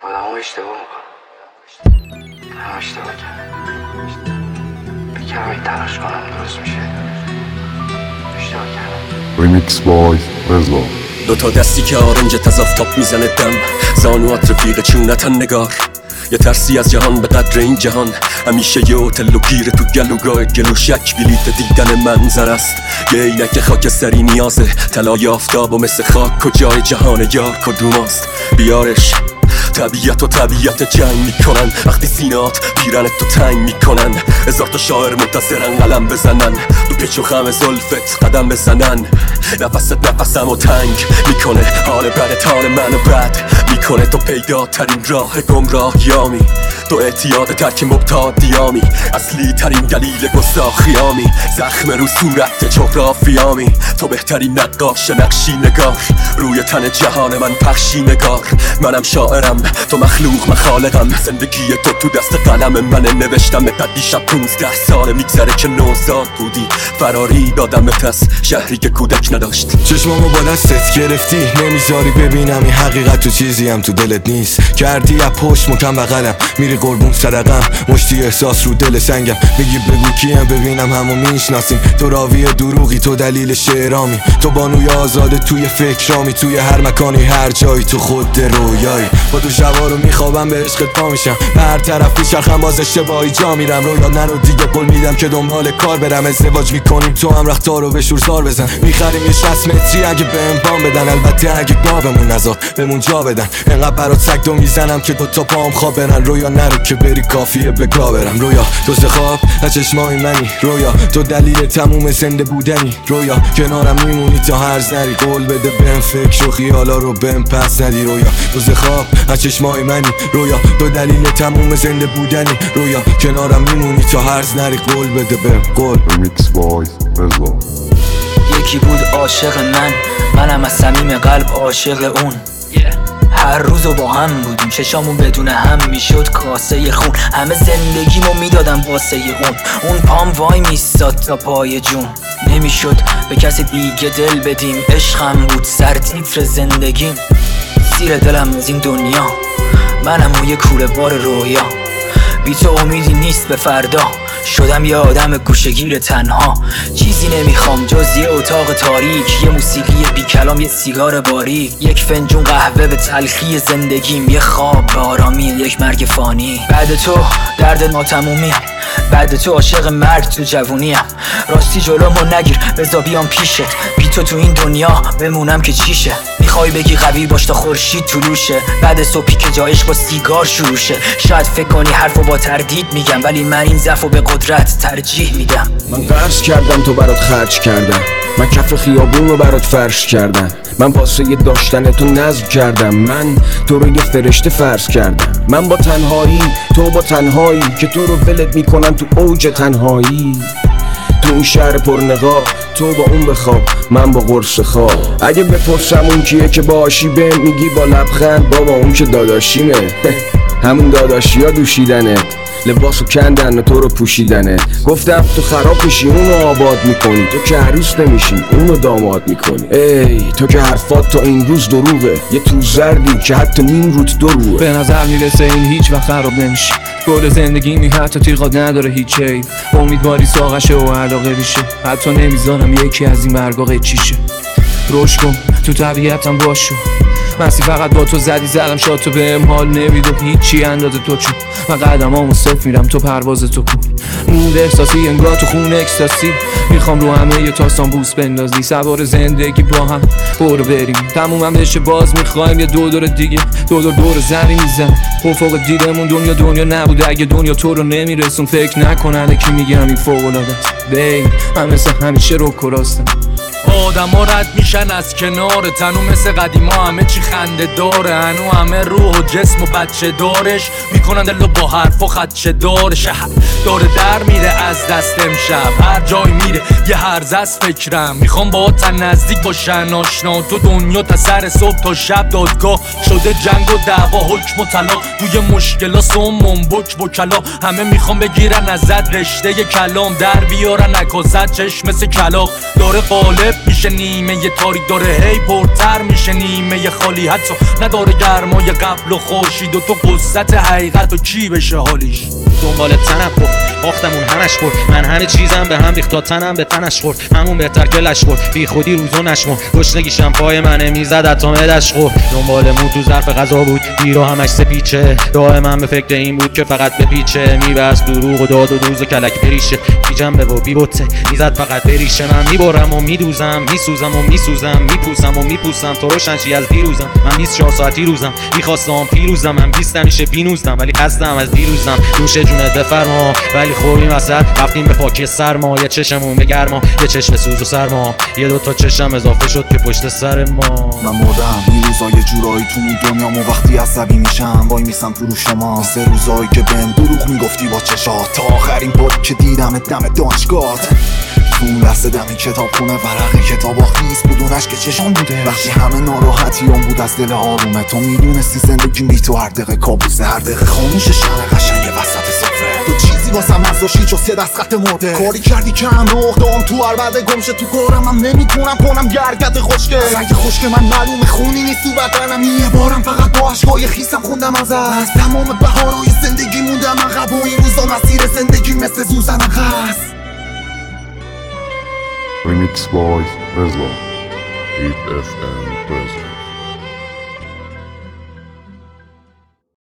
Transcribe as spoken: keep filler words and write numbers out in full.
آدم ها اشتباه میکنم، هم اشتباه کردم، بکرم این تلاش کنم درست میشه. اشتباه کردم. ریمیکس بای رضا. دوتا دستی که آرنج تزافتاب میزنه دم، زانوات رفیق چونتن نگار. یه ترسی از جهان به قدر این جهان، همیشه یه هتل و گیره تو گلوگاه گلوشک. بلیت دیدن منظر است یه عینک خاکستری نیازه، طلای آفتاب و مثل خاک کجای جهان یار کدوم است. بیارش طبیعت و طبیعت جنگ میکنن، وقتی سینات پیرنت تو تنگ میکنن. هزار تا شاعر منتظرن قلم بزنن، تو پیچ و خم زلفت قدم بزنن. نفست نفسم و تنگ میکنه، حال بدت حال منو بد میکنه. تو پیدا ترین راه گمراهیامی، تو اعتیاد ترک مبتادیامی، اصلی ترین دلیل گستاخیامی. زخم رو صورت جغرافیامی، تو بهترین نقاش نقشی نگار. روی تن جهان من پخشی نگار، منم شاعرم تو مخلوق مخالقم. زندگی تو تو دست قلم من نوشتم. تا دیشب پونزده ساله میگذره که نوزاد بودی، فراری دادمت از شهری که کودک نداشت. چشمامو با دستت گرفتی، نمیذاری ببینم این حقیقت تو چیزی هم تو دلت نیست. کردی از پشت مکم بغلم، میری قربون صدقم، مشتی احساس رو دل سنگم. میگی بگو کیم ببینم همو میشناسیم. تو راوی دروغی، تو دلیل شعرامی، تو بانوی آزاده توی فکرامی. توی هر مکانی هر جایی تو خود رویایی. با تو شبا رو میخوابم به عشقت پا میشم، به هر طرف میچرخم باز اشتباهی جا میرم. رویا نرو دیگه قول میدم که دنبال کار برم. ازدواج میکنیم تو هم رختار رو به شورزار بزن. میخریم یه شصت متری اگه بهم بام بدن، البته اگه گاومون نزار بمون جا بدن. انقدر برات سگ دو میزنم که دوتا پام خواب برن. رویا نرو که بری کافیه به گا برم. رویا تو خواب از چشمای منی، رویا تو دلیل تموم زنده بودنی. رویا کنارم میمونی تا هرز نری، قول بده بهم فکر و خیالا رو بهم پس ندی. رویا تو خواب از چشمای منی، رویا تو دلیل تموم زنده بودنی. رویا کنارم میمونی تا هرز نری، قول بده بهم قول. ریمیکس بای رضا. یکی بود عاشق من، منم از صمیم قلب عاشق اون. هر روزو با هم بودیم، چشامون بدون هم میشد کاسه خون. همه زندگیمو میدادم واسه اون. اون پام وای میستاد تا پای جون. نمیشد به کسی دیگه دل بدیم، عشقم بود سرتیتر زندگیم. زیر دلم از این دنیا منم و یه کوره بار رویا. بی تو امیدی نیست به فردا، شدم یه آدم گوشه‌گیر تنها. چیزی نمیخوام جز یه اتاق تاریک، یه موسیقی بی کلام، یه سیگار باریک، یک فنجون قهوه به تلخی زندگیم، یه خواب به آرامی، یک مرگ فانی. بعد تو درد ناتمومیم، بعد تو عاشق مرگ تو جوونیم. راستی جلومو نگیر بذار بیام پیشت، بی تو تو این دنیا بمونم که چیشه. میخوای بگی قوی باش تا خورشید طلوشه، بعد صبحی که جا عشق با سیگار شروع شه. شاید فکر کنی حرفو با تردید میگم، ولی من این ضعفو به قدرت ترجیح میدم. من قرض کردم تو برات خرج کردم، من کف خیابون رو برات فرش کردم. من واسه یه داشتن تو نظم کردم، من تو رو یه فرشته فرض کردم. من با تنهایی تو با تنهایی، که تو رو ولت میکنن تو اوج تنهایی. تو اون شهر پرنقاب تو با اون بخواب، من با قرص خواب. اگه بپرسم اون کیه که باشی به میگی با لبخند بابا اون که داداشیمه. همون داداشی ها دوشیدنت، لباسو کندن و تو رو پوشیدنه. گفتم تو خراب میشی اونو آباد میکنی، تو که عروس نمیشی اونو داماد میکنی. ای تو که حرفات تا این روز دروغه، یه تو زردی که حتی نیم روت دروغه. به نظر میرسه این هیچ وقت خراب نمیشه، گل زندگی می حتی تیغات نداره هیچ عیب. امیدواری ساقشه و علاقه بیشه، حتی نمیذارم یکی از این برگا قیچیشه. روش کن تو طبیعتم باشو، مسی فقط با تو زدی زدم شاد تو بهم حال نمیدو هیچی اندازه تو چون. من قدمامو صف میرم تو پرواز تو کن. مود احساسی انگار تو خون اکستاسی، میخوام رو همه یه تاستان بوس بندازی. سوار زندگی با هم برو بریم، تمومم بشه باز میخوایم یه دو دور دیگه. دو دور دور زنی میزن افق دیدمون، دنیا دنیا نبوده اگه دنیا تو رو نمیرسون. فکر نکنن که میگم این فوق العاده است. بی من مثل همیشه رو کراستم. آدم ها رد میشن از کنار تنو، مثل قدیما همه چی خنده داره. هنو همه روح و جسم و بچه دارش میکنن دلو با حرف و خدچه داره. شهر داره در میره از دست امشب، هر جای میره یه هرز از فکرم. میخوام با تا نزدیک باشن آشنا، تو دنیا تا سر صبح تا شب دادگاه شده. جنگ و دعوا حکم و طلاق، توی مشکلا سومون بک بکلا. همه میخوام بگیرن ازت رشته کلام، در بیارن نکازت چشم مثل کلاق. داره قالب میشه نیمه یه تاریک داره هی پرتر میشه نیمه یه خالی حتی نداره گرمای قبل و خورشید و تو قصت حقیقت و کی بشه حالیش دنبال تنم خورد باختمون همش خورد من همه چیزم به هم ریخت تا تنم به تنش خورد همون بهتر که لش خورد بی خودی روزو نشمر گشنگیشم پای منه میزد حتی معدش خورد دنبال مو تو ظرف غذا بود گیرو همش سپیچه دائما به فکر این بود که فقط به پیچه میبست دروغ و داد و دوز و کلک بریشه بی جنبه و بی بوته میزد فقط بریشه من میبرم و میدوزم میسوزم و میسوزم میپوسم و میپوسم تو روشنشی از دیروزم من بیست و چهار ساعتی روزم میخواستم پیروزم من بیست همیشه بینوزم ولی خستم از دیروزم دوش جونت بفرما ولی خوری وسط رفتیم به پاکی سرما یه چشمون به گرما یه چشم سوز و سرما یه دوتا چشم اضافه شد که پشت سر ما من مردم این روزا یه جورایی تو این دنیامو وقتی عصبی میشم وای میسم تو رو شما سه روزایی که بهم دروغ میگفتی با چشات تا آخرین باری که دیدم دم دانشگاهت تو اون لحظه دم این کتاب خونه ورق کتاب خیس بودونش که چشام بوده وقتی همه ناراحتیام بود از دل آرومه تو میدونستی زندگیم بی تو هر دقیقه کابوسه هر دقیقه خاموش شهر قشنگ وسط سفره تو چیزی واسم نذاشتی جز یه دست خط مرده کاری کردی که هم نقطه‌ام تو هر بعد گمشه تو کارم هم نمیتونم کنم گرگت خوشگه رنگ خوشگه من معلومه خونی نیست تو بدنم یه بارم فقط با عشقای خیسم خوندم از از تمام بهارای زندگی موندم عقب و این روزا مسیر زندگی مثل سوزن قصد Remix by Reslo. eight F M present.